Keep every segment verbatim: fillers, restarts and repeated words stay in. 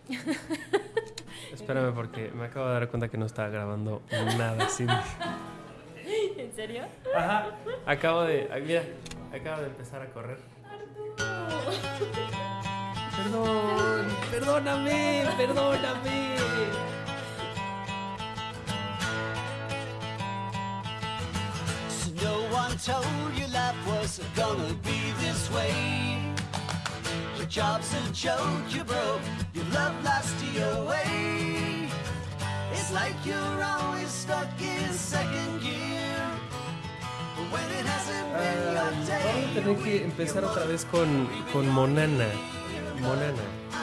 Espérame porque me acabo de dar cuenta que no estaba grabando nada, Cindy. ¿En serio? Ajá, acabo de... Mira, acabo de empezar a correr. Perdón, perdóname, perdóname. So no one told you life was gonna be this way. Your job's a joke, you broke, your love lost to your way. It's like you're always stuck in second gear. But when it hasn't been your Vamos day, a tener que empezar otra vez con, con Monana. Monana.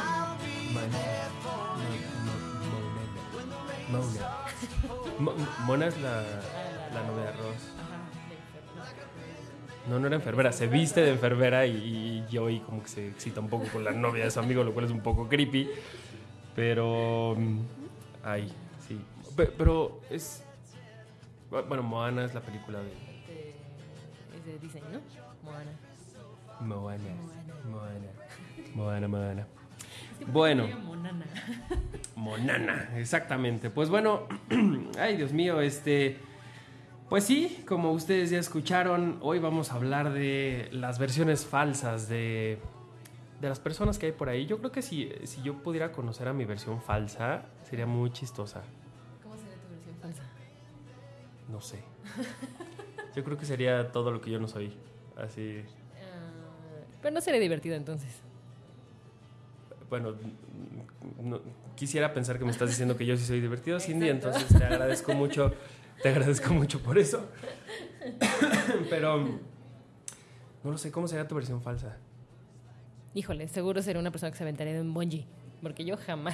Mon- Mon- Monana. Mo- Mona es la, la novia de Ross. No, no era enfermera, se viste de enfermera y, y Joey como que se excita un poco con la novia de su amigo, lo cual es un poco creepy. Pero... Ay, sí. Pe- Pero es... Bueno, Moana es la película de... De- Es de Disney, ¿no? Moana. Moana. Moana. Moana, Moana. Es que Bueno. me Monana. Monana, exactamente. Pues bueno, ay Dios mío, este... Pues sí, como ustedes ya escucharon, hoy vamos a hablar de las versiones falsas de, de las personas que hay por ahí. Yo creo que si, si yo pudiera conocer a mi versión falsa, sería muy chistosa. ¿Cómo sería tu versión falsa? No sé. Yo creo que sería todo lo que yo no soy. Así, Ah, pero no sería divertido entonces. bueno, no- quisiera pensar que me estás diciendo que yo sí soy divertido, Cindy, Exacto. entonces te agradezco mucho, te agradezco mucho por eso. Pero no lo sé, ¿cómo sería tu versión falsa? Híjole, seguro sería una persona que se aventaría de un bungee. Porque yo jamás.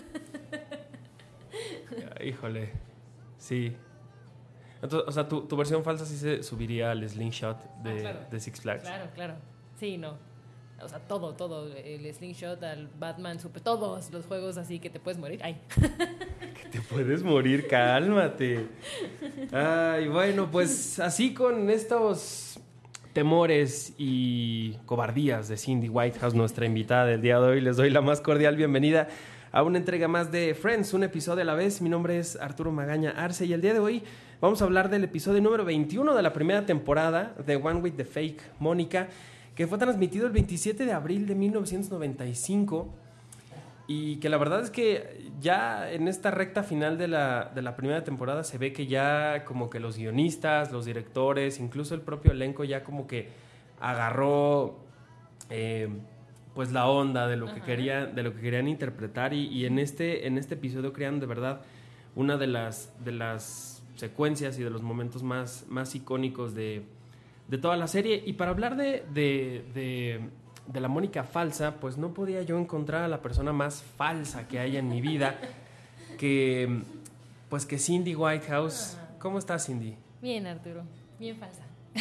Híjole, sí. Entonces, o sea, tu, tu versión falsa sí se subiría al slingshot de, Ah, claro. de Six Flags. Claro, claro. Sí, no. O sea, todo, todo. El slingshot, al Batman, super, todos los juegos así que te puedes morir. Ay. Que te puedes morir, cálmate. Ay, bueno, pues así con estos temores y cobardías de Cindy Whitehouse, nuestra invitada del día de hoy, les doy la más cordial bienvenida a una entrega más de Friends, un episodio a la vez. Mi nombre es Arturo Magaña Arce y el día de hoy vamos a hablar del episodio número veintiuno de la primera temporada de One with the Fake Mónica, que fue transmitido el veintisiete de abril de mil novecientos noventa y cinco y que la verdad es que ya en esta recta final de la, de la primera temporada se ve que ya como que los guionistas, los directores, incluso el propio elenco ya como que agarró eh, pues la onda de lo que Ajá. querían, de lo que querían interpretar y, y en este en este episodio crean de verdad una de las de las secuencias y de los momentos más, más icónicos de, de toda la serie. Y para hablar de, de, de, de la Mónica falsa, pues no podía yo encontrar a la persona más falsa que haya en mi vida que pues que Cindy Whitehouse. ¿Cómo estás, Cindy? Bien, Arturo. Bien falsa.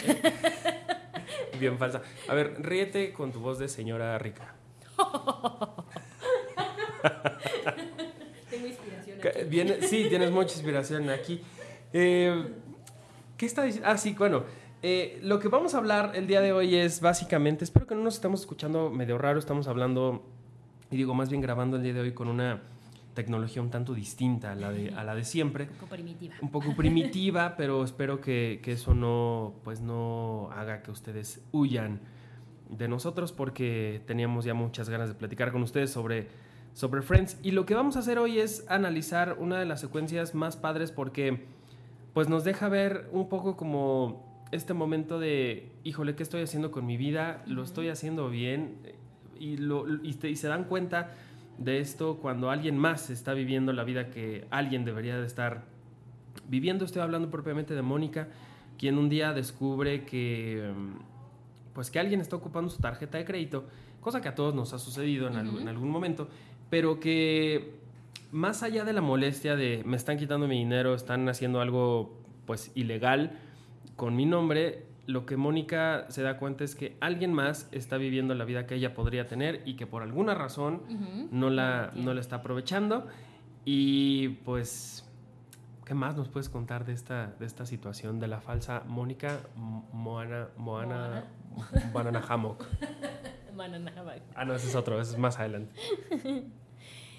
Bien falsa. A ver, ríete con tu voz de señora rica. Tengo inspiración Que- aquí. Viene, sí, tienes mucha inspiración aquí. Eh, ¿Qué está diciendo? Ah, sí, bueno. Eh, lo que vamos a hablar el día de hoy es básicamente, espero que no nos estemos escuchando medio raro, estamos hablando, y digo más bien grabando el día de hoy con una tecnología un tanto distinta a la de, a la de siempre. Un poco primitiva. Un poco primitiva, pero espero que, que eso no, pues no haga que ustedes huyan de nosotros, porque teníamos ya muchas ganas de platicar con ustedes sobre, sobre Friends. Y lo que vamos a hacer hoy es analizar una de las secuencias más padres, porque pues nos deja ver un poco como este momento de, híjole, ¿qué estoy haciendo con mi vida? ¿Lo estoy haciendo bien? Y, lo, y, te, y se dan cuenta de esto cuando alguien más está viviendo la vida que alguien debería de estar viviendo. Estoy hablando propiamente de Mónica, quien un día descubre que pues que alguien está ocupando su tarjeta de crédito, cosa que a todos nos ha sucedido en, Uh-huh. algún, en algún momento, pero que más allá de la molestia de me están quitando mi dinero, están haciendo algo pues ilegal con mi nombre, lo que Mónica se da cuenta es que alguien más está viviendo la vida que ella podría tener y que por alguna razón Uh-huh. no la, no la está aprovechando. Y pues, ¿qué más nos puedes contar de esta, de esta situación de la falsa Mónica Moana, Moana, Banana Hammock? Banana hammock. Ah, no, ese es otro, ese es más adelante.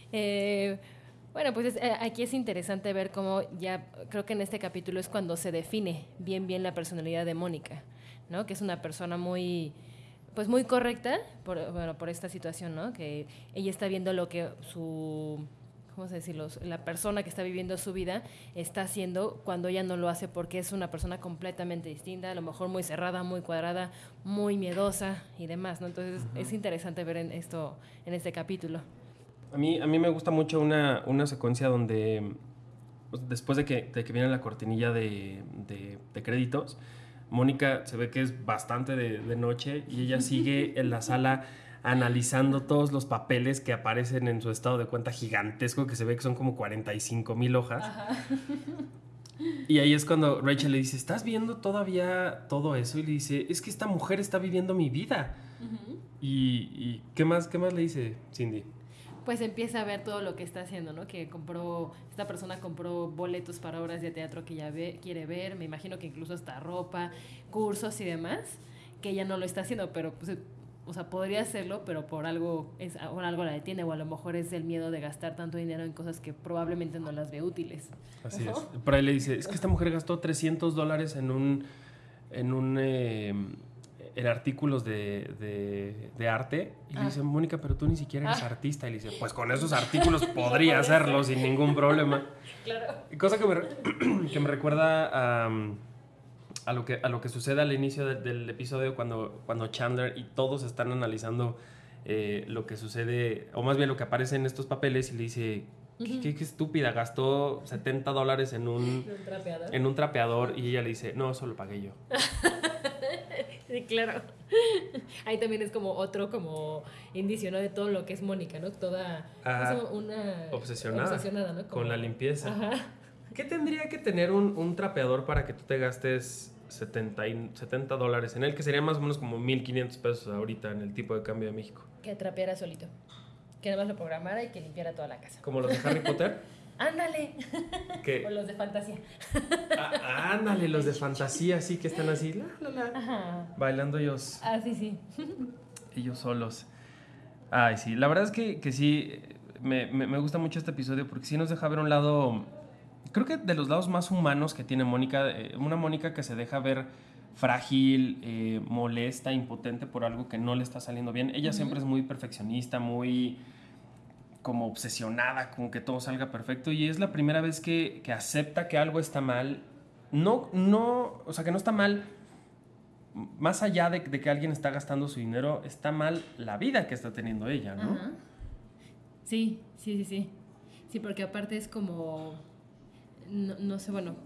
Eh, bueno, pues es, eh, aquí es interesante ver cómo ya, creo que en este capítulo es cuando se define bien bien la personalidad de Mónica, ¿no? Que es una persona muy, pues muy correcta por, bueno, por esta situación, ¿no? Que ella está viendo lo que su, ¿cómo se decirlo? La persona que está viviendo su vida está haciendo cuando ella no lo hace, porque es una persona completamente distinta, a lo mejor muy cerrada, muy cuadrada, muy miedosa y demás, ¿no? Entonces uh-huh. es interesante ver en esto, en este capítulo. A mí, a mí me gusta mucho una, una secuencia donde, pues, después de que, de que viene la cortinilla de, de, de créditos, Mónica se ve que es bastante de, de noche y ella sigue en la sala analizando todos los papeles que aparecen en su estado de cuenta gigantesco, que se ve que son como cuarenta y cinco mil hojas. Ajá. Y ahí es cuando Rachel le dice, ¿estás viendo todavía todo eso? Y le dice, es que esta mujer está viviendo mi vida. Uh-huh. Y, y ¿qué más, qué más le dice Cindy? Pues empieza a ver todo lo que está haciendo, ¿no? Que compró, esta persona compró boletos para obras de teatro que ella ve, quiere ver, me imagino que incluso hasta ropa, cursos y demás, que ella no lo está haciendo, pero pues, o sea, podría hacerlo, pero por algo, es, por algo la detiene, o a lo mejor es el miedo de gastar tanto dinero en cosas que probablemente no las ve útiles. Así ¿no? es. Por ahí le dice, es que esta mujer gastó trescientos dólares en un, en un, eh, en artículos de, de, de arte. Y ah. le dice, Mónica, pero tú ni siquiera eres ah. artista. Y le dice, pues con esos artículos podría hacerlo sin ningún problema. Claro. Cosa que me, que me recuerda a, a, lo que, a lo que sucede al inicio de, del episodio cuando, cuando Chandler y todos están analizando eh, lo que sucede, o más bien lo que aparece en estos papeles, y le dice, ¿qué, qué, qué estúpida, gastó setenta dólares en un, ¿Un trapeador? en un trapeador. Y ella le dice, no, eso lo pagué yo. Sí, claro. Ahí también es como otro como indicio, ¿no? De todo lo que es Mónica, ¿no? Toda ah, una obsesionada, obsesionada, ¿no? Como, con la limpieza. Ajá. ¿Qué tendría que tener un, un trapeador para que tú te gastes setenta dólares en él? Que sería más o menos como mil quinientos pesos ahorita en el tipo de cambio de México. Que trapeara solito. Que nada más lo programara y que limpiara toda la casa. ¿Como los de Harry Potter? ¡Ándale! ¿Qué? O los de fantasía. Ah, ándale, los de fantasía, sí, que están así, la, la, la, Ajá. bailando ellos. Ah, sí, sí. Ellos solos. Ay, sí, la verdad es que, que sí, me, me, me gusta mucho este episodio porque sí nos deja ver un lado, creo que de los lados más humanos que tiene Mónica, eh, una Mónica que se deja ver frágil, eh, molesta, impotente por algo que no le está saliendo bien. Ella uh-huh. siempre es muy perfeccionista, muy como obsesionada con que todo salga perfecto, y es la primera vez que, que acepta que algo está mal. No, no, o sea, que no está mal más allá de, de que alguien está gastando su dinero, está mal la vida que está teniendo ella, ¿no? Ajá. Sí, sí, sí, sí. Sí, porque aparte es como, no, no sé, bueno.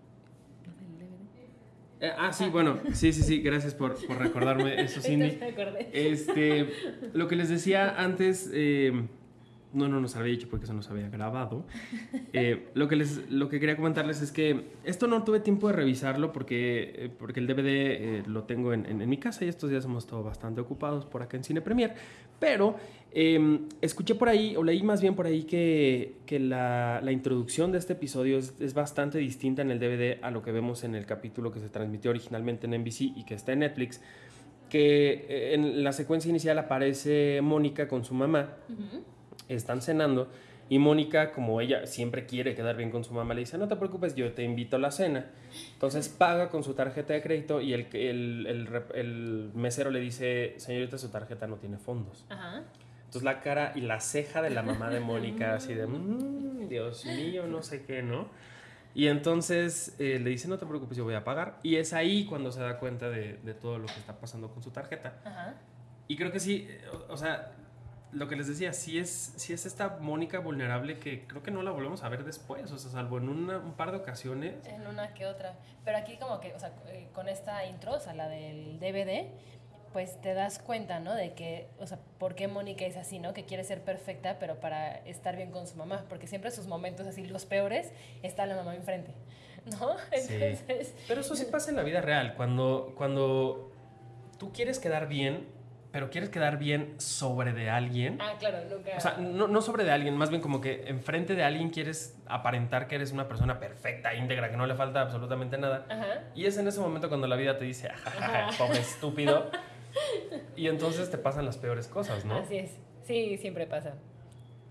Eh, ah, sí, bueno, sí, sí, sí, gracias por, por recordarme eso, Cindy. Me acordé. Este, lo que les decía antes, eh, no, no nos había dicho porque eso nos había grabado. Eh, lo, que les, lo que quería comentarles es que esto no tuve tiempo de revisarlo porque, porque el D V D eh, lo tengo en, en, en mi casa y estos días hemos estado bastante ocupados por acá en Cine Premier. Pero eh, escuché por ahí, o leí más bien por ahí, que, que la, la introducción de este episodio es, es bastante distinta en el D V D a lo que vemos en el capítulo que se transmitió originalmente en N B C y que está en Netflix. Que en la secuencia inicial aparece Mónica con su mamá. Uh-huh. Están cenando y Mónica, como ella siempre quiere quedar bien con su mamá, le dice, no te preocupes, yo te invito a la cena. Entonces paga con su tarjeta de crédito y el, el, el, el mesero le dice, señorita, su tarjeta no tiene fondos. Ajá. Entonces la cara y la ceja de la mamá de Mónica así de, mmm, Dios mío, no sé qué, ¿no? Y entonces eh, le dice, no te preocupes, yo voy a pagar. Y es ahí cuando se da cuenta de, de todo lo que está pasando con su tarjeta. Ajá. Y creo que sí, o, o sea... Lo que les decía, sí es, sí es esta Mónica vulnerable que creo que no la volvemos a ver después, o sea, salvo en una, un par de ocasiones. En una que otra. Pero aquí como que, o sea, con esta intro, o sea, la del D V D, pues te das cuenta, ¿no? De que, o sea, por qué Mónica es así, ¿no? Que quiere ser perfecta, pero para estar bien con su mamá. Porque siempre sus momentos así, los peores, está la mamá enfrente, ¿no? Entonces... Sí. Pero eso sí pasa en la vida real. Cuando, cuando tú quieres quedar bien... pero quieres quedar bien sobre de alguien. Ah, claro, nunca... O sea, no, no sobre de alguien, más bien como que enfrente de alguien quieres aparentar que eres una persona perfecta, íntegra, que no le falta absolutamente nada. Ajá. Y es en ese momento cuando la vida te dice, ajaja, pobre estúpido. Y entonces te pasan las peores cosas, ¿no? Así es. Sí, siempre pasa.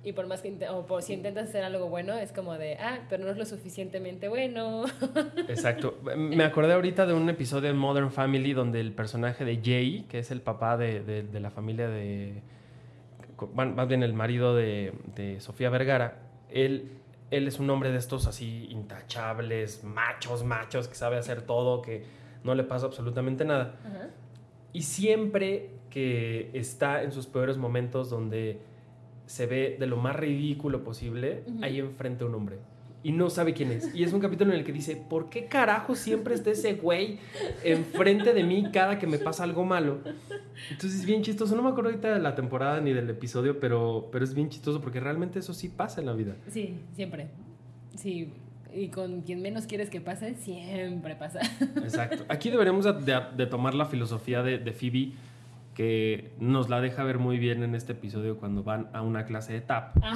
Y por más que, int- o por si intentas hacer algo bueno, es como de, ah, pero no es lo suficientemente bueno. Exacto. Me acordé ahorita de un episodio en Modern Family donde el personaje de Jay, que es el papá de, de, de la familia de... Más bien el marido de, de Sofía Vergara, él, él es un hombre de estos así intachables, machos, machos, que sabe hacer todo, que no le pasa absolutamente nada. Ajá. Y siempre que está en sus peores momentos donde se ve de lo más ridículo posible, Ujú. ahí enfrente un hombre. Y no sabe quién es. Y es un capítulo en el que dice, ¿por qué carajo siempre está ese güey enfrente de mí cada que me pasa algo malo? Entonces es bien chistoso. No me acuerdo ahorita de la temporada ni del episodio, pero, pero es bien chistoso porque realmente eso sí pasa en la vida. Sí, siempre. Sí, y con quien menos quieres que pase, siempre pasa. Exacto. Aquí deberíamos de, de, de tomar la filosofía de, de Phoebe, que nos la deja ver muy bien en este episodio cuando van a una clase de tap. Ah.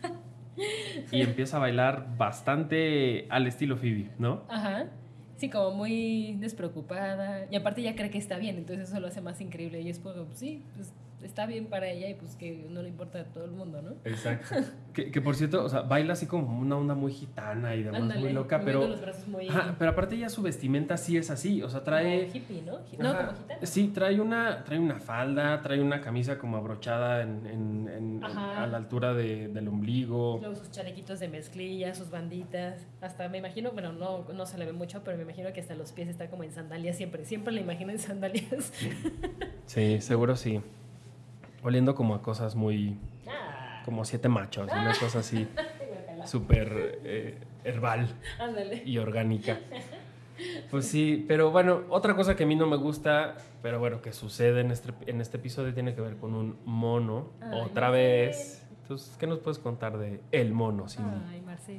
Y empieza a bailar bastante al estilo Phoebe, ¿no? Ajá. Sí, como muy despreocupada. Y aparte ya cree que está bien, entonces eso lo hace más increíble. Y es como, pues, sí, pues está bien para ella y pues que no le importa a todo el mundo, ¿no? Exacto. que, que por cierto, o sea, baila así como una onda muy gitana y demás, Ándale, muy loca, moviendo pero... los brazos muy... Ajá, pero aparte ya su vestimenta sí es así, o sea, trae... como hippie, ¿no? No, Ajá. como gitana. Sí, trae una, trae una falda, trae una camisa como abrochada en, en- en- Ajá. a la altura de- del ombligo. Luego sus chalequitos de mezclilla, sus banditas. Hasta me imagino, bueno, no, no se le ve mucho, pero me imagino que hasta los pies está como en sandalias siempre. Siempre la imagino en sandalias. Sí, seguro sí. Oliendo como a cosas muy... Ah, como siete machos, una cosa así súper eh, herbal ándale. y orgánica. Pues sí, pero bueno, otra cosa que a mí no me gusta, pero bueno, que sucede en este, en este episodio tiene que ver con un mono, Ay, otra Marcel. vez. Entonces, ¿qué nos puedes contar de el mono, Cindy? Ay, Marcel.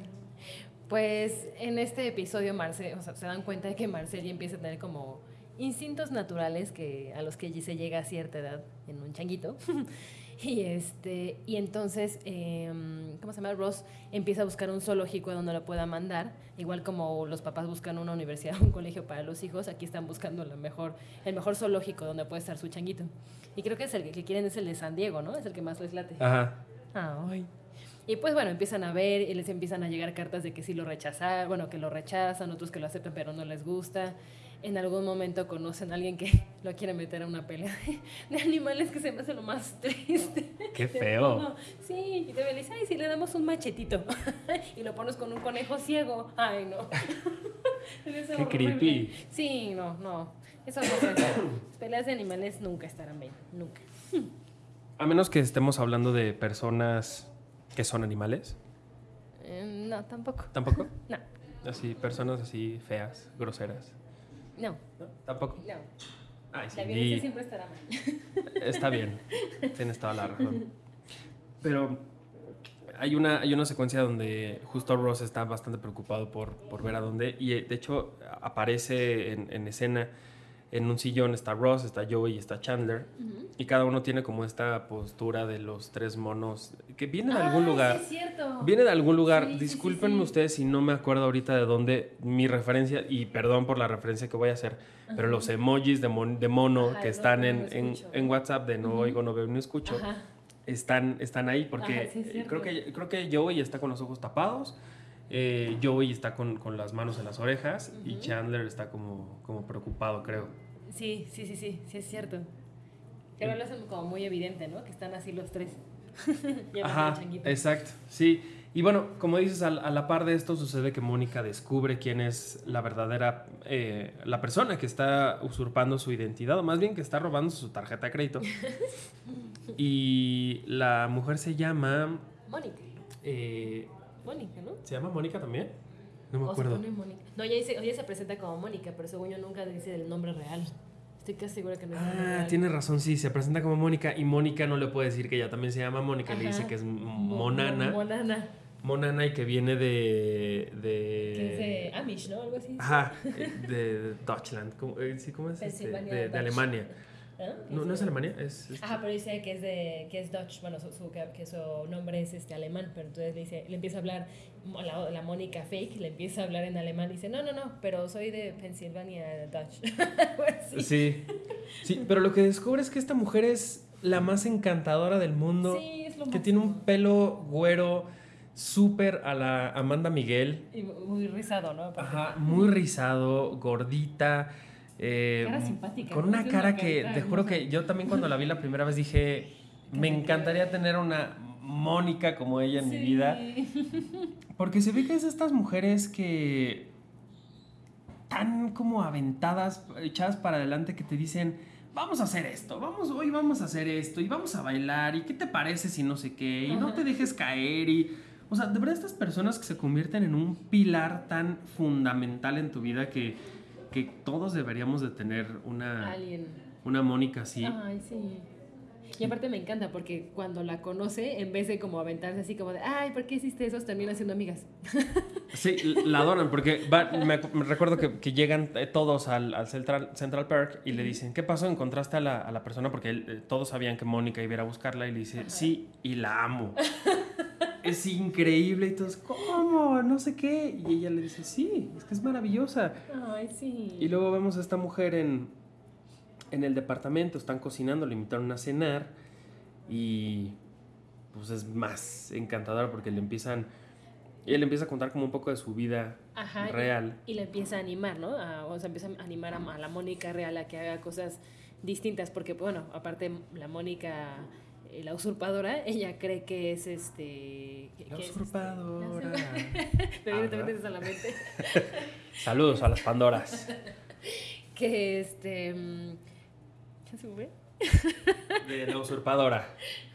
Pues en este episodio Marcel, o sea, se dan cuenta de que Marcel ya empieza a tener como instintos naturales que a los que se llega a cierta edad en un changuito. Y este y entonces, eh, ¿cómo se llama? Ross empieza a buscar un zoológico donde lo pueda mandar. Igual como los papás buscan una universidad, un colegio para los hijos, aquí están buscando la mejor, el mejor zoológico donde puede estar su changuito. Y creo que es el que quieren, es el de San Diego, ¿no? Es el que más les late. Ajá. Ay. Y pues bueno, empiezan a ver y les empiezan a llegar cartas de que sí lo rechazan, bueno, que lo rechazan, otros que lo aceptan pero no les gusta. En algún momento conocen a alguien que lo quiere meter a una pelea de, de animales, que se me hace lo más triste. Qué De feo. todo. Sí, y te dice, ay, si le damos un machetito y lo pones con un conejo ciego. Ay, no. Es Qué horrible. creepy. Sí, no, no. Eso no puede ser. Las peleas de animales nunca estarán bien, nunca. A menos que estemos hablando de personas que son animales. Eh, no, tampoco. ¿Tampoco? No, Así, personas así feas, groseras. no, ¿No? ¿Tampoco? no. Ay, La sí. violencia siempre estará mal. Está bien, tienes toda la razón. Pero hay una, hay una secuencia donde justo Ross está bastante preocupado por, por ver a dónde. Y eh, de hecho aparece en, en escena, en un sillón está Ross, está Joey y está Chandler. Ujú. Y cada uno tiene como esta postura de los tres monos que viene de algún Ay, lugar. sí es cierto. Viene de algún lugar. Sí, sí, Discúlpenme sí, sí. ustedes si no me acuerdo ahorita de dónde mi referencia, y perdón por la referencia que voy a hacer, pero Ajá. los emojis de, mon- de mono Ajá, que no, están no, en, no en, escucho. en WhatsApp de no Ujú. oigo, no veo, no escucho, Ajá. están, están ahí porque Ajá, sí, es eh, cierto. creo, que, creo que Joey está con los ojos tapados, eh, Joey está con, con las manos en las orejas y Ujú. Chandler está como, como preocupado, creo. Sí, sí, sí, sí, sí es cierto. Que ahora lo hacen como muy evidente, ¿no? Que están así los tres. Llevan Ajá, el changuito. exacto, sí. Y bueno, como dices, a, a la par de esto sucede que Mónica descubre quién es la verdadera, eh, la persona que está usurpando su identidad, o más bien que está robando su tarjeta de crédito. Y la mujer se llama... Mónica. eh, Mónica, ¿no? ¿Se llama Mónica también? No me O se acuerdo. pone Mónica. No, ella, dice, ella se presenta como Mónica, pero según yo nunca dice el nombre real. Estoy casi segura que no es el nombre Ah, real. tiene razón, sí, se presenta como Mónica y Mónica no le puede decir que ella también se llama Mónica, le Ajá. dice que es Mo- Monana. Mo- Monana. Monana y que viene de... de Que es de Amish, ¿no? Algo así. Ajá, eh, de Deutschland. ¿Cómo, eh, sí, ¿cómo es? Este, Pensilvania de, de Dutch. Alemania. ¿Ah? No, no es Alemania, es... es- Ajá, pero dice que es de que es Dutch, bueno, su, su- que, que su nombre es este alemán, pero entonces le dice, le empieza a hablar la, la Mónica fake, le empieza a hablar en alemán y dice, "No, no, no, pero soy de Pensilvania Dutch." Algo así. Sí, sí, pero lo que descubre es que esta mujer es la más encantadora del mundo Sí, es es lo que máximo. tiene un pelo güero súper a la Amanda Miguel. Y muy rizado, ¿no? Aparte. Ajá, muy rizado, gordita. Eh, Cara simpática, con ¿no? una Tiene cara una que, carita te juro hermosa. que yo también cuando la vi la primera vez dije, me encantaría tener una Mónica como ella en Sí. mi vida. Porque se ve que es de estas mujeres que tan como aventadas, echadas para adelante, que te dicen, vamos a hacer esto, vamos, hoy vamos a hacer esto, y vamos a bailar, y qué te parece si no sé qué, y no Ajá. te dejes caer, y... O sea, de verdad estas personas que se convierten en un pilar tan fundamental en tu vida que, que todos deberíamos de tener una, Alguien. una Mónica así. Ay, sí. Y aparte me encanta porque cuando la conoce, en vez de como aventarse así como de, ay, ¿por qué hiciste eso? Termina siendo amigas. Sí, la adoran porque va- me, me recuerdo que, que llegan eh, todos al, al Central, Central Park y le dicen, ¿qué pasó? ¿Encontraste a la, a la persona? Porque él, eh, todos sabían que Mónica iba a ir a buscarla y le dice, sí, y la amo. Es increíble y todos, ¿cómo? No sé qué. Y ella le dice, sí, es que es maravillosa. Ay, sí. Y luego vemos a esta mujer en, en el departamento, están cocinando, le invitaron a cenar y pues es más encantador porque le empiezan, ella le empieza a contar como un poco de su vida Ajá, real. Y, y la empieza a animar, ¿no? A- o sea, empieza a animar a, a la Mónica real a que haga cosas distintas, porque, bueno, aparte la Mónica, eh, la usurpadora, ella cree que es este... que- La que es, este, usurpadora. la usurpa- Te viene- te Ah, metes a la mente. Saludos a las Pandoras. Que este... mm, ¿qué se fue? De la usurpadora.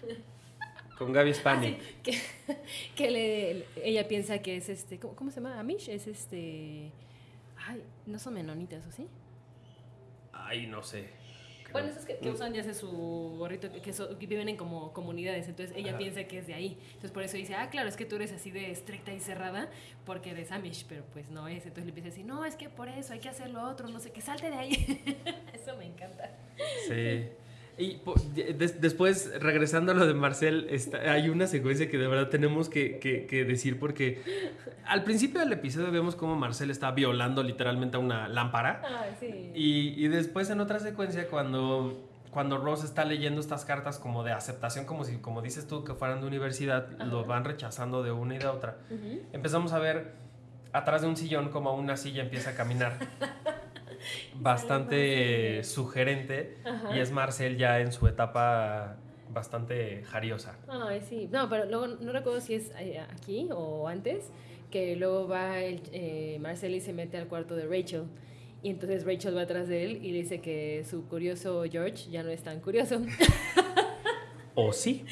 Con Gaby Spani. Ah, sí, que, que le, ella piensa que es este... ¿Cómo, cómo se llama? Amish. Es este... Ay, no son menonitas, ¿o sí? Ay, no sé. Creo- Bueno, esos que, que usan ya sé su gorrito, que, que, so- que viven en como comunidades, entonces ella Ajá. piensa que es de ahí. Entonces por eso dice, ah, claro, es que tú eres así de estricta y cerrada porque eres Amish, pero pues no es. Entonces le empieza a decir, no, es que por eso hay que hacer lo otro, no sé, que salte de ahí. Eso me encanta. Sí. Y po- des- después, regresando a lo de Marcel, está- hay una secuencia que de verdad tenemos que, que- que decir porque al principio del episodio vemos cómo Marcel está violando literalmente a una lámpara. Ay, sí. Y, y después en otra secuencia cuando, cuando Ross está leyendo estas cartas como de aceptación, como si, como dices tú, que fueran de universidad, Ajá. los van rechazando de una y de otra. Ujú. Empezamos a ver atrás de un sillón como una silla empieza a caminar. Bastante Marcel. sugerente. Ajá. Y es Marcel ya en su etapa bastante jariosa. Ay, sí. No, pero luego no recuerdo si es eh, aquí o antes, que luego va el, eh, Marcel y se mete al cuarto de Rachel. Y entonces Rachel va atrás de él y le dice que su curioso George ya no es tan curioso. ¿O sí?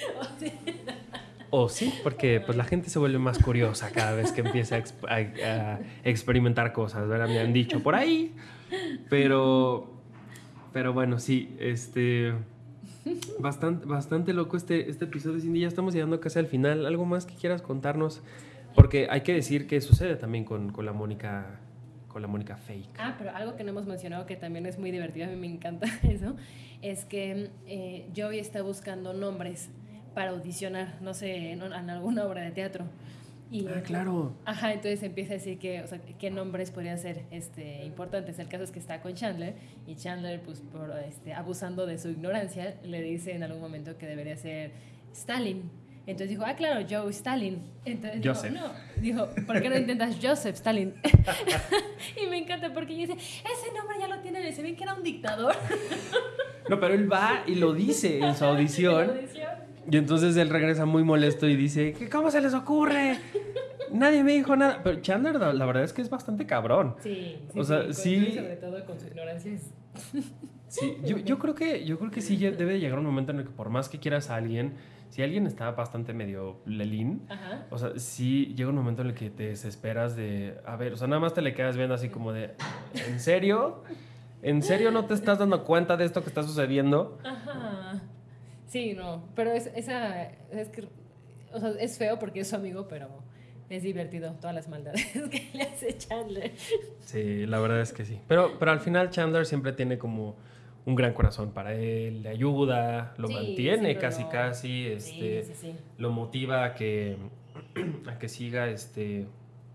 O sí, porque pues la gente se vuelve más curiosa cada vez que empieza a, exp- a- a experimentar cosas, ¿verdad? Me han dicho por ahí. Pero, pero bueno, sí, este... Bastante, bastante loco este, este episodio, Cindy. Ya estamos llegando casi al final. ¿Algo más que quieras contarnos? Porque hay que decir que sucede también con, con la Mónica, con la Mónica fake. Ah, pero algo que no hemos mencionado que también es muy divertido, a mí me encanta eso, es que eh, Joey está buscando nombres para audicionar, no sé, en, en alguna obra de teatro. Y, Ah, claro. Ajá, entonces empieza a decir que, o sea, qué nombres podrían ser este, importantes. El caso es que está con Chandler y Chandler, pues, por, este, abusando de su ignorancia, le dice en algún momento que debería ser Stalin. Entonces dijo, ah, claro, Joe Stalin. Entonces Joseph. dijo, no, dijo, ¿por qué no intentas Joseph Stalin? Y me encanta porque ella dice, ese nombre ya lo tiene, se ve que era un dictador. No, pero él va y lo dice en su audición. En la audición. Y entonces él regresa muy molesto y dice, ¿qué- ¿cómo se les ocurre? Nadie me dijo nada. Pero Chandler, la, la verdad es que es bastante cabrón. Sí, sí, O sea, con- sí- sobre todo con su ignorancia. Es... Sí, yo, yo creo que yo creo que sí ya debe de llegar un momento en el que por más que quieras a alguien, si alguien está bastante medio lelín, Ajá. o sea, sí llega un momento en el que te desesperas de, a ver, o sea, nada más te le quedas viendo así como de, ¿en serio? ¿En serio no te estás dando cuenta de esto que está sucediendo? Ajá. Sí, no, pero es, esa, es que, o sea, es feo porque es su amigo, pero es divertido todas las maldades que le hace Chandler. Sí, la verdad es que sí. Pero, pero al final Chandler siempre tiene como un gran corazón para él, le ayuda, lo Sí, mantiene siempre casi lo- casi, este, Sí, sí, sí. lo motiva a que, a que siga este,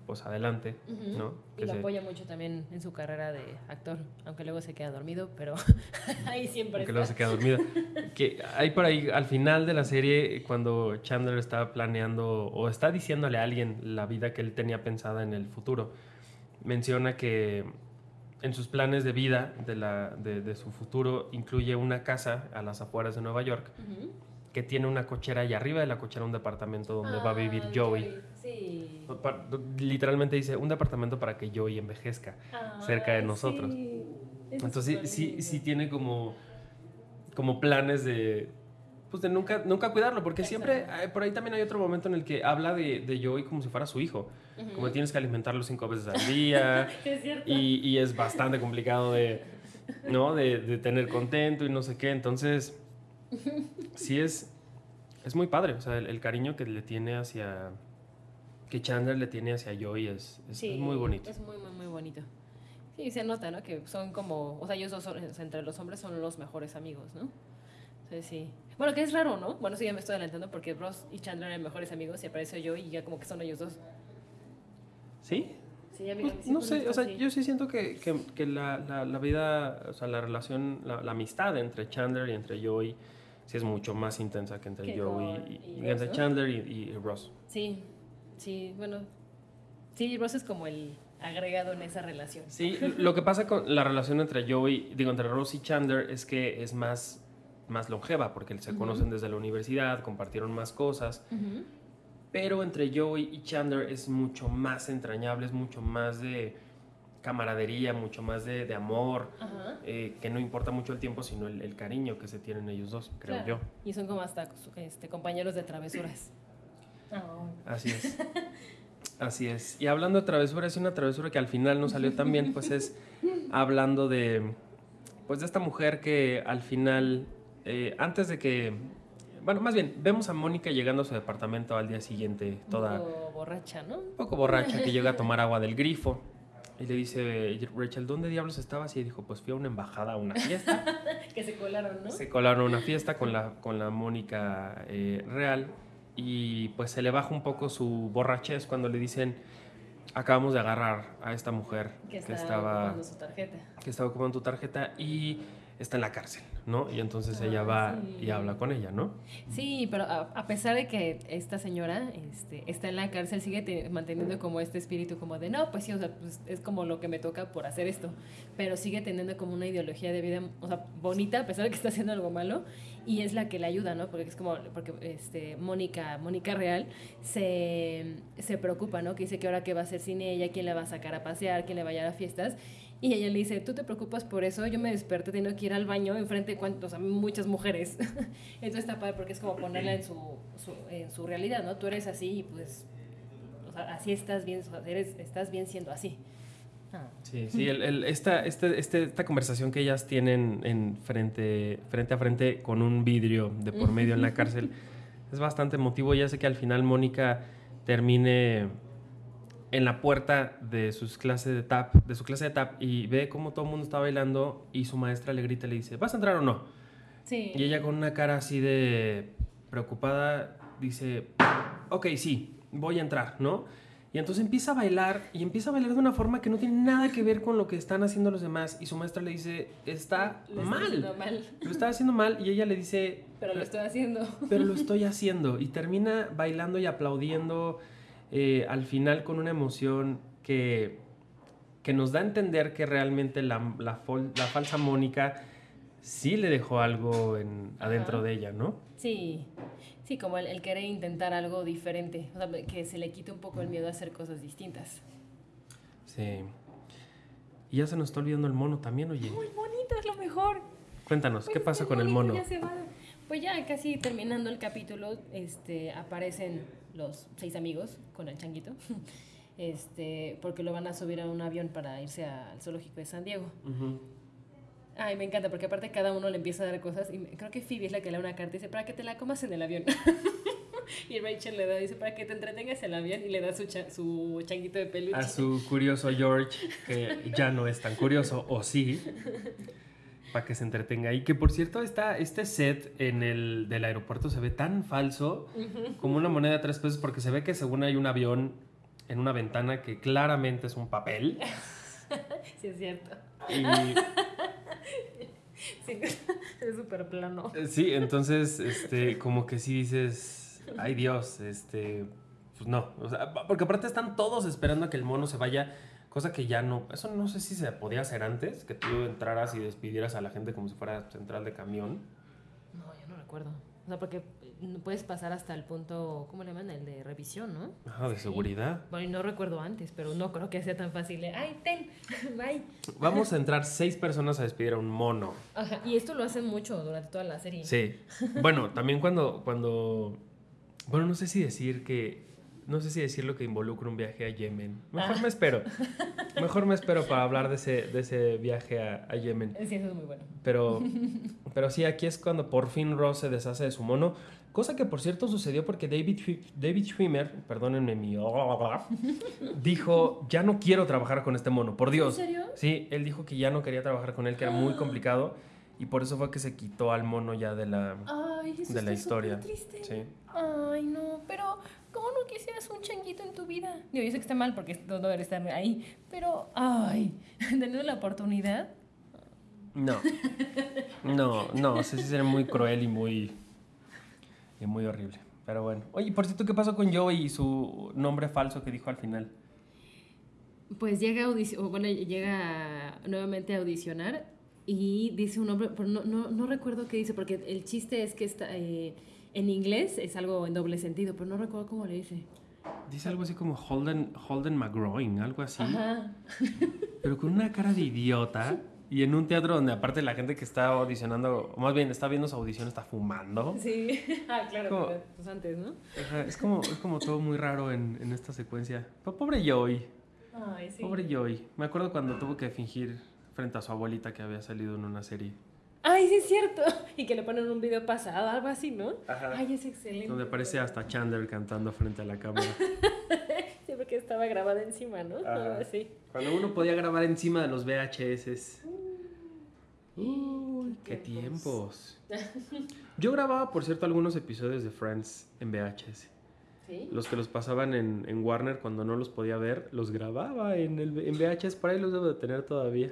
pues adelante, Uh-huh. ¿no? Y Que lo se- apoya mucho también en su carrera de actor, aunque luego se queda dormido, pero ahí siempre Aunque está. luego se queda dormida. Que hay por ahí, al final de la serie, cuando Chandler está planeando o está diciéndole a alguien la vida que él tenía pensada en el futuro, menciona que en sus planes de vida de, la, de, de su futuro incluye una casa a las afueras de Nueva York Ujú. que tiene una cochera y arriba de la cochera un departamento donde va a vivir Ah, Joey. Sí. Pa- Literalmente dice un departamento para que Joey envejezca cerca de Ay, nosotros. sí. Eso Entonces es sí, sí, superlindo. sí tiene como, como planes de, pues de nunca, nunca cuidarlo, porque siempre, Exacto. eh, por ahí también hay otro momento en el que habla de, de Joey como si fuera su hijo, Ujú. como tienes que alimentarlo cinco veces al día Sí, es cierto. y, y es bastante complicado de, ¿no? de, de tener contento y no sé qué, entonces sí es, es muy padre, o sea, el, el cariño que le tiene hacia, que Chandler le tiene hacia Joey es, es, Sí, es muy bonito. Es muy, muy, muy bonito. Sí, se nota, ¿no? Que son como, o sea, ellos dos son, o sea, entre los hombres son los mejores amigos, ¿no? Entonces sí. Bueno, que es raro, ¿no? Bueno, sí, ya me estoy adelantando porque Ross y Chandler eran mejores amigos y aparece yo y ya como que son ellos dos. ¿Sí? Sí, ya vi- Pues, sí, no pues, sé, está o sea, así. yo sí siento que, que, que la, la, la vida, o sea, la relación, la, la amistad entre Chandler y entre Joey sí es mucho más intensa que entre Que Joey con- y, y y Ross, entre ¿no? Chandler y, y Ross. Sí, sí, bueno. Sí, Ross es como el agregado en esa relación. Sí, lo que pasa con la relación entre Joey, digo, entre Ross y Chandler es que es más, más longeva, porque se Ujú. conocen desde la universidad, compartieron más cosas, Ujú. pero entre Joey y Chandler es mucho más entrañable, es mucho más de camaradería, mucho más de, de amor, Ajá. eh, que no importa mucho el tiempo, sino el, el cariño que se tienen ellos dos, creo Claro. yo. Y son como hasta este, compañeros de travesuras. Así es. Así es. Y hablando de travesuras, y una travesura que al final no salió tan bien, pues es hablando de, pues de esta mujer que al final, eh, antes de que, bueno, más bien, vemos a Mónica llegando a su departamento al día siguiente, toda Un poco borracha, ¿no? un poco borracha, que llega a tomar agua del grifo. Y le dice Rachel, ¿dónde diablos estabas? Y dijo, pues fui a una embajada, a una fiesta. Que se colaron, ¿no? Se colaron a una fiesta con la, con la Mónica eh, real y pues se le baja un poco su borrachez cuando le dicen, acabamos de agarrar a esta mujer Que, que, está estaba, ocupando su tarjeta. que estaba ocupando tu tarjeta y está en la cárcel, ¿no? Y entonces ella Ah, va sí. y habla con ella, ¿no? Sí, pero a, a pesar de que esta señora este, está en la cárcel, sigue te- manteniendo como este espíritu como de, no, pues sí, o sea, pues es como lo que me toca por hacer esto, pero sigue teniendo como una ideología de vida, o sea, bonita, a pesar de que está haciendo algo malo, y es la que le ayuda, ¿no? Porque es como, porque este, Mónica, Mónica Real se, se preocupa, ¿no? Que dice que ahora qué va a hacer sin ella, quién la va a sacar a pasear, quién le va a llevar a fiestas. Y ella le dice, tú te preocupas por eso, yo me desperté teniendo que ir al baño enfrente de cuantos, o sea, muchas mujeres. Entonces está padre porque es como ponerla en su, su, en su realidad, ¿no? Tú eres así y pues, o sea, así estás bien, o sea, eres, estás bien siendo así. Ah. Sí, sí, el, el- esta, este, este, esta conversación que ellas tienen en frente, frente a frente con un vidrio de por medio en la cárcel es bastante emotivo. Ya sé que al final Mónica termine en la puerta de sus clases de tap, de su clase de tap y ve cómo todo el mundo está bailando y su maestra le grita y le dice, ¿vas a entrar o no? Sí. Y ella con una cara así de preocupada dice, ok, sí, voy a entrar, ¿no? Y entonces empieza a bailar y empieza a bailar de una forma que no tiene nada que ver con lo que están haciendo los demás y su maestra le dice, está Lo está haciendo mal, mal, lo está haciendo mal y ella le dice, pero lo estoy haciendo. pero lo estoy haciendo y termina bailando y aplaudiendo eh, al final con una emoción que, que nos da a entender que realmente la, la, fol- la falsa Mónica sí le dejó algo en, adentro Ajá. de ella, ¿no? Sí, sí, como el, el querer intentar algo diferente, o sea, que se le quite un poco el miedo a hacer cosas distintas. Sí. Y ya se nos está olvidando el mono también, oye. Muy bonito, es lo mejor. Cuéntanos, ¿qué Pues pasa qué con el bonito, mono? ya se va. Pues ya casi terminando el capítulo, este, aparecen los seis amigos con el changuito, este, porque lo van a subir a un avión para irse al zoológico de San Diego. Ujú. Ay, me encanta, porque aparte cada uno le empieza a dar cosas, y creo que Phoebe es la que le da una carta y dice, para que te la comas en el avión. Y Rachel le da, dice, para que te entretengas en el avión, y le da su, cha- su changuito de peluche. A su curioso George, que ya no es tan curioso, o sí, para que se entretenga. Y que por cierto, está, este set en el del aeropuerto se ve tan falso como una moneda de tres pesos, porque se ve que según hay un avión en una ventana que claramente es un papel. Sí, es cierto. Y Sí, es súper plano. sí, entonces, este, como que sí dices, ay Dios, este, pues no, o sea, porque aparte están todos esperando a que el mono se vaya, cosa que ya no, eso no sé si se podía hacer antes, que tú entraras y despidieras a la gente como si fuera central de camión. No, yo no recuerdo. O sea, porque no puedes pasar hasta el punto, ¿cómo le llaman? El de revisión, ¿no? Ajá, de seguridad. Bueno, y no recuerdo antes, pero no creo que sea tan fácil. de, Ay, ten, bye. Vamos a entrar seis personas a despedir a un mono. Ajá, y esto lo hacen mucho durante toda la serie. Sí. Bueno, también cuando, cuando, bueno, no sé si decir que, no sé si decir lo que involucra un viaje a Yemen. Mejor Ah. me espero. Mejor me espero para hablar de ese, de ese viaje a, a Yemen. Sí, eso es muy bueno. Pero, pero sí, aquí es cuando por fin Ross se deshace de su mono. Cosa que, por cierto, sucedió porque David, David Schwimmer, perdónenme mi... dijo, ya no quiero trabajar con este mono, por Dios. ¿En serio? Sí, él dijo que ya no quería trabajar con él, que era muy complicado. Y por eso fue que se quitó al mono ya de la, Ay, eso de la está historia. súper triste. Sí. Ay, no, pero ¿cómo no quisieras un changuito en tu vida? Digo, yo sé que está mal porque no debería estar ahí, pero, ay, tener la oportunidad. No, no, no, sí, sí sería muy cruel y muy, y muy horrible. Pero bueno. Oye, por cierto, ¿qué pasó con Joey y su nombre falso que dijo al final? Pues llega a audici- o, bueno, llega nuevamente a audicionar y dice un nombre, pero no, no, no recuerdo qué dice, porque el chiste es que está, eh, en inglés es algo en doble sentido, pero no recuerdo cómo le dice. Dice algo así como Holden, Holden McGroin, algo así. Ajá. Pero con una cara de idiota. Y en un teatro donde aparte la gente que está audicionando, o más bien está viendo su audición, está fumando. Sí. Ah, claro, Como- pero, pues antes, ¿no? Ajá, es, como, es como todo muy raro en, en esta secuencia. Pero pobre Joey, Ay, sí. pobre Joey. Me acuerdo cuando tuvo que fingir frente a su abuelita que había salido en una serie. Ay, sí es cierto. Y que le ponen un video pasado, algo así, ¿no? Ajá. Ay, es excelente. Donde aparece hasta Chandler cantando frente a la cámara. Sí, porque estaba grabada encima, ¿no? Ajá. Algo así. Cuando uno podía grabar encima de los V H S. Uy, qué tiempos. Yo grababa, por cierto, algunos episodios de Friends en V H S. ¿Sí? Los que los pasaban en, en Warner cuando no los podía ver, los grababa en, el, en V H S. Por ahí los debo de tener todavía.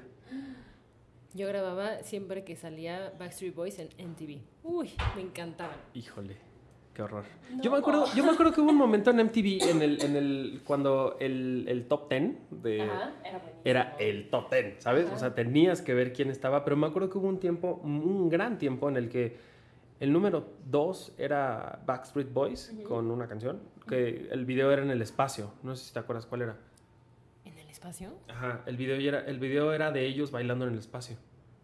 Yo grababa siempre que salía Backstreet Boys en M T V. Uy, me encantaban. Híjole, qué horror. No. Yo me acuerdo, yo me acuerdo que hubo un momento en M T V en el, en el, cuando el, el top ten de, Ajá, era buenísimo. era el top ten, ¿sabes? Ajá. O sea, tenías que ver quién estaba, pero me acuerdo que hubo un tiempo, un gran tiempo en el que el número dos era Backstreet Boys Ujú. con una canción, que el video era en el espacio, no sé si te acuerdas cuál era. ¿En el espacio? Ajá, el video era, el video era de ellos bailando en el espacio.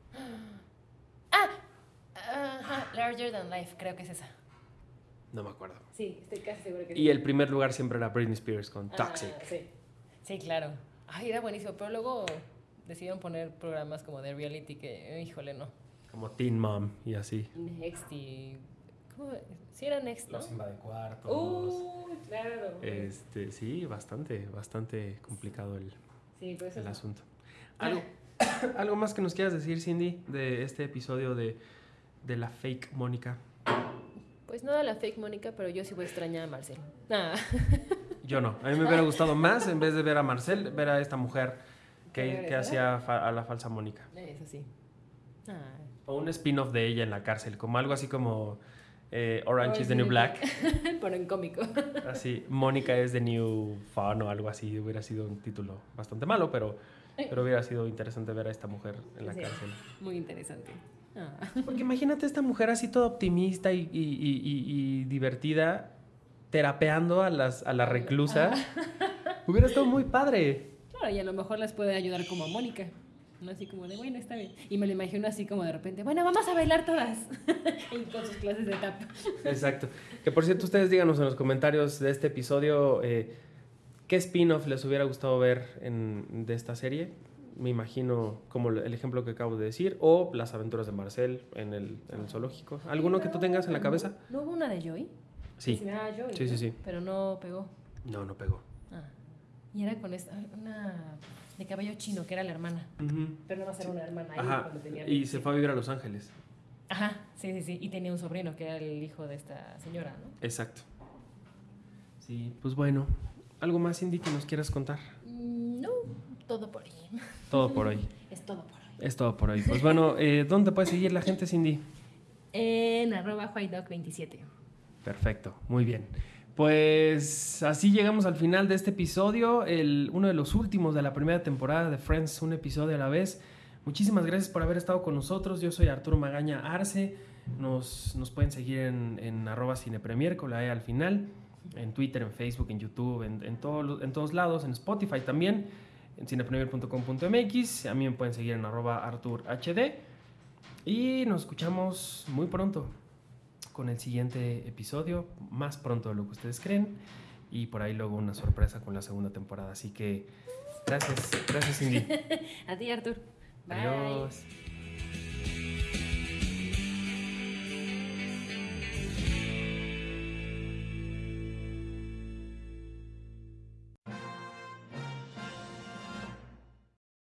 Ah, ajá, Larger Than Life, creo que es esa. No me acuerdo. Sí, estoy casi segura que Y el primer lugar siempre era Britney Spears con Toxic. Ah, sí. Sí, claro. Ay, era buenísimo, pero luego decidieron poner programas como de reality que, híjole, no. Como Teen Mom y así. Next y... ¿Cómo? Sí era Next, ¿no? Los invadecuartos. Uh, claro. Este, sí, bastante, bastante complicado el, Sí, pues el eso. asunto. ¿Algo, ¿Algo más que nos quieras decir, Cindy, de este episodio de, de la fake Mónica? Pues no a la fake Mónica, pero yo sí voy a extrañar a Marcel. Ah. Yo no. A mí me hubiera gustado más, en vez de ver a Marcel, ver a esta mujer que, que hacía fa- a la falsa Mónica. Eso sí. Ah. O un spin-off de ella en la cárcel, como algo así como eh, Orange is the New Black. Pero en cómico. Así, Mónica es the New Fun o algo así. Hubiera sido un título bastante malo, pero, pero hubiera sido interesante ver a esta mujer en la Sí, cárcel. muy interesante. Ah. Porque imagínate esta mujer así toda optimista y, y- y- y- y divertida, terapeando a, las, a la reclusa. Hubiera estado muy padre. Claro, y a lo mejor les puede ayudar como a Mónica. No así como de, bueno, está bien. Y me lo imagino así como de repente, bueno, vamos a bailar todas. Y con sus clases de tap. Exacto. Que por cierto, ustedes díganos en los comentarios de este episodio eh, qué spin-off les hubiera gustado ver en, de esta serie. Me imagino como el ejemplo que acabo de decir, o las aventuras de Marcel en el, en el zoológico. ¿Alguno que tú tengas en la cabeza? ¿No hubo una de Joy? Sí. Ah, Joy. Sí, sí, ¿no? sí. Pero no pegó. No, no pegó. Ah. Y era con esta, una de cabello chino, que era la hermana. Ujú. Pero no va a ser una hermana ahí Ajá. cuando tenía Y se fue a vivir a Los Ángeles. Ajá, sí, sí, sí. Y tenía un sobrino que era el hijo de esta señora, ¿no? Exacto. Sí, pues bueno. ¿Algo más, Cindy, que nos quieras contar? Mm, No, todo por hoy. Todo por hoy. Es todo por hoy. Es todo por hoy. Pues bueno, eh, ¿dónde puede seguir la gente, Cindy? En arroba whitedog veintisiete. Perfecto, muy bien. Pues así llegamos al final de este episodio, el, uno de los últimos de la primera temporada de Friends, un episodio a la vez. Muchísimas gracias por haber estado con nosotros. Yo soy Arturo Magaña Arce. Nos, nos pueden seguir en, en arroba cinepremier con la E al final, en Twitter, en Facebook, en YouTube, en, en, todo, en todos lados, en Spotify también, en cinepremier punto com punto m x. A mí me pueden seguir en arroba arturhd. Y nos escuchamos muy pronto con el siguiente episodio, más pronto de lo que ustedes creen, y por ahí luego una sorpresa con la segunda temporada. Así que gracias, gracias Cindy. A ti, Artur. Bye. Adiós.